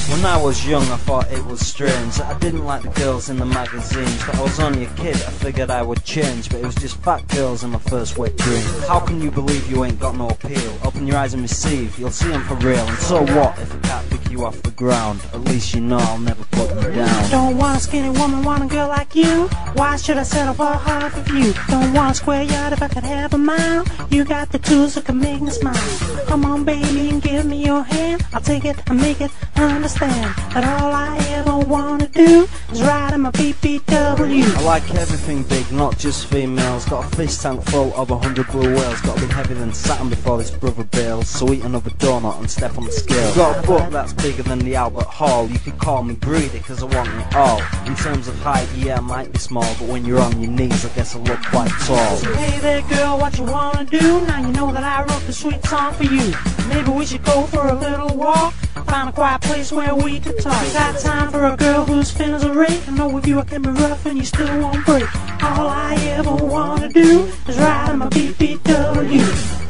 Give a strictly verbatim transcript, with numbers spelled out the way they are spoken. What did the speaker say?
When I was young I thought it was strange that I didn't like the girls in the magazines, but I was only a kid, I figured I would change, but it was just fat girls in my first wet dream. How can you believe you ain't got no appeal? Open your eyes and receive, you'll see them for real. And so what if I can't pick you off the ground? At least you know I'll never put you down. Don't want a skinny woman, want a girl like you. Why should I settle for half of you? Don't want a square yard if I could have a mile. You got the tools that can make me smile. Come on baby and give me your hand. I'll take it and make it understand that all I ever wanna do is ride in my B B W. I like everything big, not just females. Got a fish tank full of a hundred blue whales. Gotta be heavier than Saturn before this brother bails. So eat another donut and step on the scale. Got a book that's bigger than the Albert Hall. You could call me greedy cause I want it all. In terms of height, yeah I might be small, but when you're on your knees I guess I look quite tall. Hey there girl, what you wanna do? Now you know that I wrote the sweet song for you. Maybe we should go for a little walk, find a quiet place where we could talk. We got time for a girl whose fin is a rake. I know with you I can be rough and you still won't break. All I ever wanna do is ride in my B